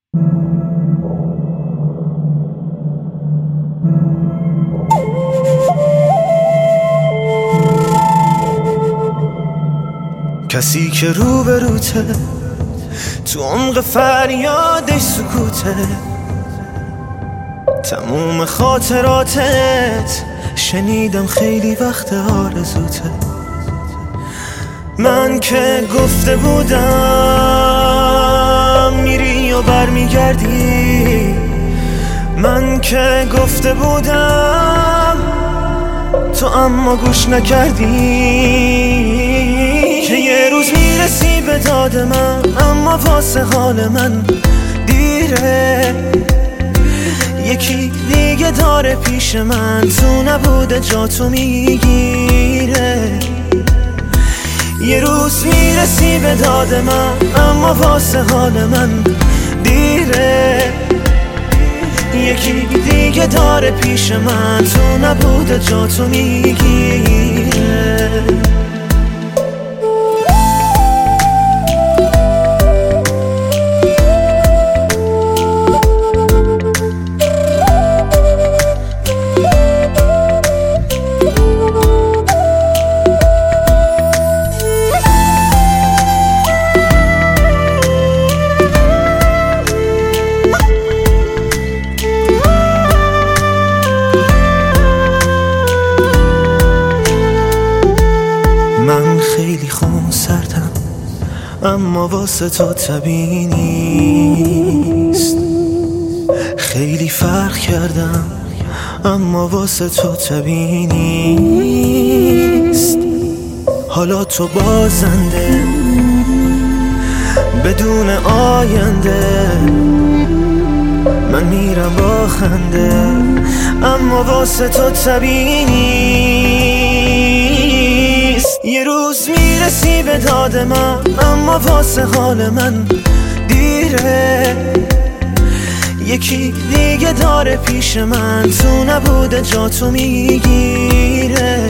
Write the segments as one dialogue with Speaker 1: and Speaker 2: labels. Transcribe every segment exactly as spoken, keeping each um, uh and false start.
Speaker 1: کسی که رو به روته تو عمق فریادش سکوته، تموم خاطراتت شنیدم خیلی وقت آرزوته. من که گفته بودم میری و برمیگردی، من که گفته بودم تو اما گوش نکردی. که یه روز میرسی به داد من اما واسه حال من دیره، یکی دیگه داره پیش من تو نبوده جا تو میگیره. یه روز میرسی به داد من اما واسه حال من دیره، یکی دیگه داره پیش من تو نبوده جا تو میگیره. من خیلی خونسردم اما واسه تو طبیعی نیست، خیلی فرق کردم اما واسه تو طبیعی نیست. حالا تو بازنده بدون آینده، من میرم با خنده اما واسه تو طبیعی نیست. یه روز میرسی به داد من اما واسه حال من دیره، یکی دیگه داره پیش من تو نبوده جا تو میگیره.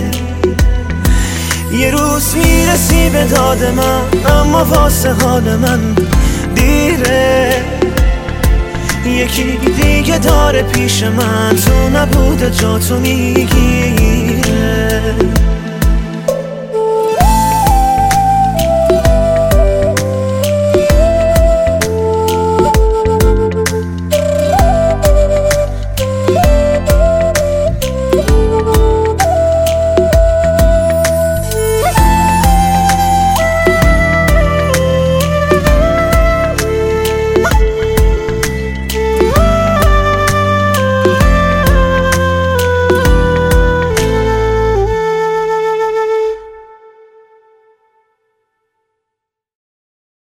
Speaker 1: یه روز میرسی به داد من اما واسه حال من دیره، یکی دیگه داره پیش من تو نبوده جا تو میگیره.